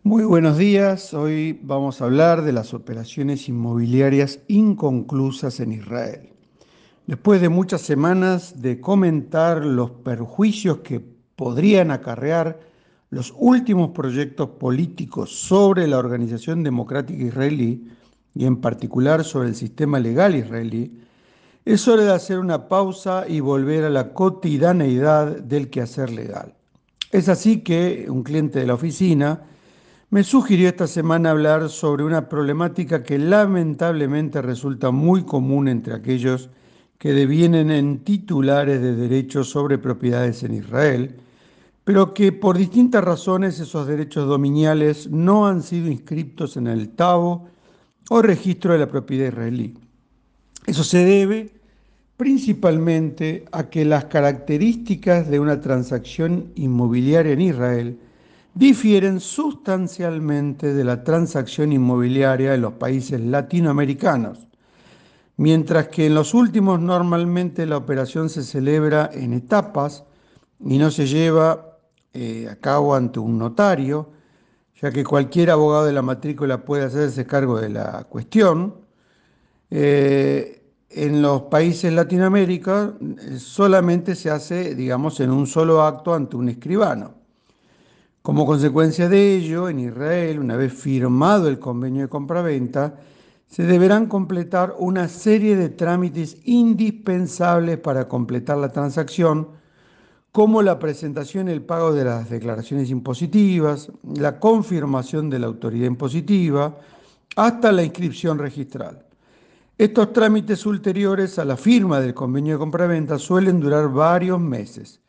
Muy buenos días. Hoy vamos a hablar de las operaciones inmobiliarias inconclusas en Israel. Después de muchas semanas de comentar los perjuicios que podrían acarrear los últimos proyectos políticos sobre la organización democrática israelí y en particular sobre el sistema legal israelí, es hora de hacer una pausa y volver a la cotidianeidad del quehacer legal. Es así que un cliente de la oficina me sugirió esta semana hablar sobre una problemática que lamentablemente resulta muy común entre aquellos que devienen en titulares de derechos sobre propiedades en Israel, pero que por distintas razones esos derechos dominiales no han sido inscritos en el Tabo o registro de la propiedad israelí. Eso se debe principalmente a que las características de una transacción inmobiliaria en Israel difieren sustancialmente de la transacción inmobiliaria en los países latinoamericanos, mientras que en los últimos normalmente la operación se celebra en etapas y no se lleva a cabo ante un notario, ya que cualquier abogado de la matrícula puede hacerse cargo de la cuestión. En los países Latinoamérica solamente se hace, digamos, en un solo acto ante un escribano. Como consecuencia de ello, en Israel, una vez firmado el convenio de compraventa, se deberán completar una serie de trámites indispensables para completar la transacción, como la presentación y el pago de las declaraciones impositivas, la confirmación de la autoridad impositiva, hasta la inscripción registral. Estos trámites ulteriores a la firma del convenio de compraventa suelen durar varios meses.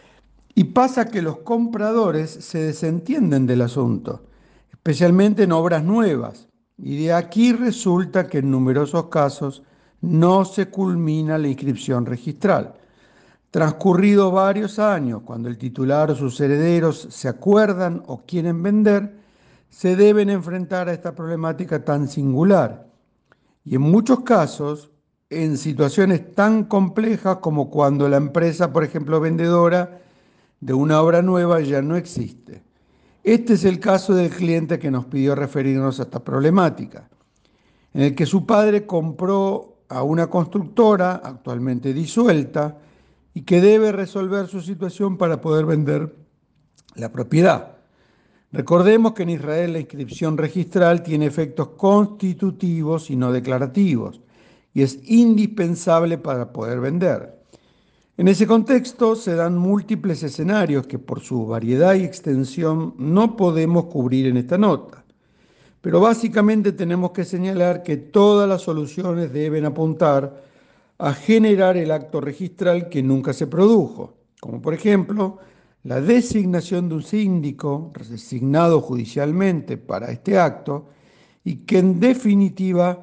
Y pasa que los compradores se desentienden del asunto, especialmente en obras nuevas. Y de aquí resulta que en numerosos casos no se culmina la inscripción registral. Transcurridos varios años, cuando el titular o sus herederos se acuerdan o quieren vender, se deben enfrentar a esta problemática tan singular. Y en muchos casos, en situaciones tan complejas como cuando la empresa, por ejemplo, vendedora de una obra nueva ya no existe. Este es el caso del cliente que nos pidió referirnos a esta problemática, en el que su padre compró a una constructora actualmente disuelta y que debe resolver su situación para poder vender la propiedad. Recordemos que en Israel la inscripción registral tiene efectos constitutivos y no declarativos, y es indispensable para poder vender. En ese contexto se dan múltiples escenarios que por su variedad y extensión no podemos cubrir en esta nota. Pero básicamente tenemos que señalar que todas las soluciones deben apuntar a generar el acto registral que nunca se produjo, como por ejemplo la designación de un síndico designado judicialmente para este acto y que en definitiva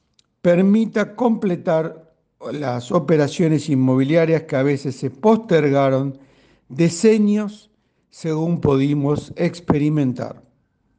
permita completar las operaciones inmobiliarias que a veces se postergaron decenios según pudimos experimentar.